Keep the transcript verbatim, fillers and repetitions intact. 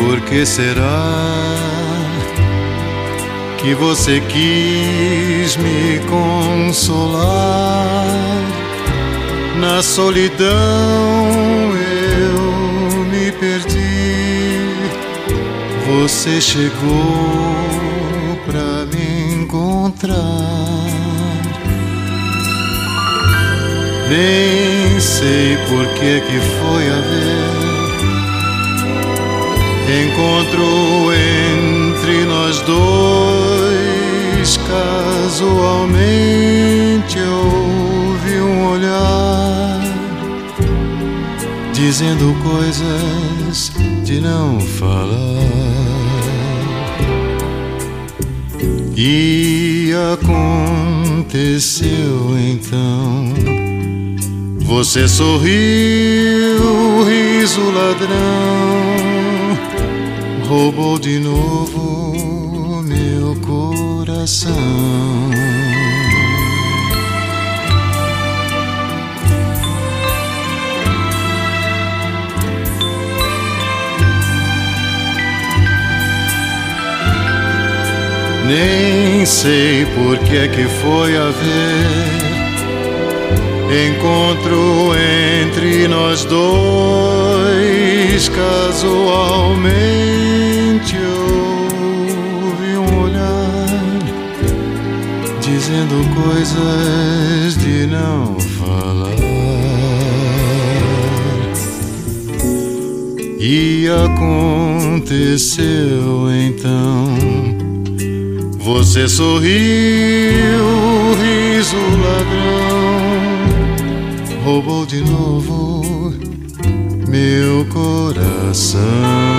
por que será que você quis me consolar. Na solidão eu me perdi, você chegou pra me encontrar. Nem sei por que que foi haver encontro entre nós dois. Casualmente eu ouvi um olhar dizendo coisas de não falar. E aconteceu então, você sorriu, riso ladrão, roubou de novo meu coração. Nem sei por que que foi haver encontro entre nós dois. Casualmente eu ouvi um olhar dizendo coisas de não falar. E aconteceu então, você sorriu, riso ladrão, roubou de novo meu coração.